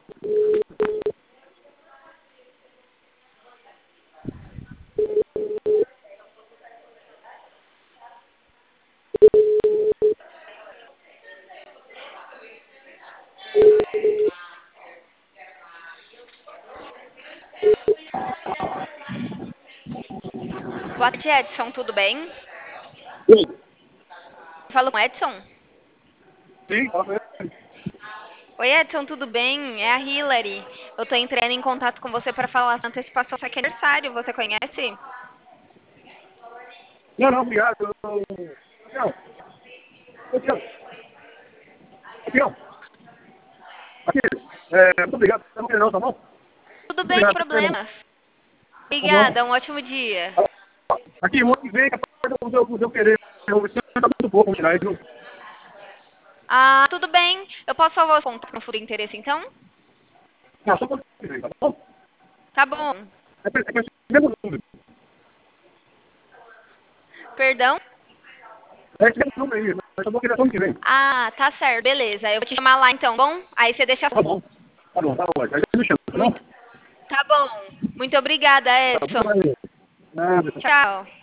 Boa tarde, Edson, tudo bem? Sim, Falo com o Edson? sim, Oi, Edson, tudo bem? É a Hillary. Eu tô entrando em contato com você para falar da antecipação do seu aniversário. Você conhece? não, não, obrigado. Não, campeão, aqui, muito obrigado. Você não quer não, tá bom? Tudo Muito bem, sem obrigado, você não. problemas. Tá bom. Obrigada, um ótimo dia. Aqui, o ano que vem, capaz de eu querer. Esse ano tá muito pouco, tirar isso. Ah, tudo bem. Eu posso salvar o contato no futuro interesse, então? Não, só para o ano que vem, tá bom? Tá bom. É esse mesmo número. Perdão? É esse mesmo número aí, mas eu vou querer só ano que vem. Ah, tá certo, beleza. Eu vou te chamar lá então, bom? Aí você deixa. Tá bom. Tá bom, tá ótimo. Aí você me chama, tá bom? Muito. Tá bom. Muito obrigada, Tá, muito Edson. bem. Nada, Tchau.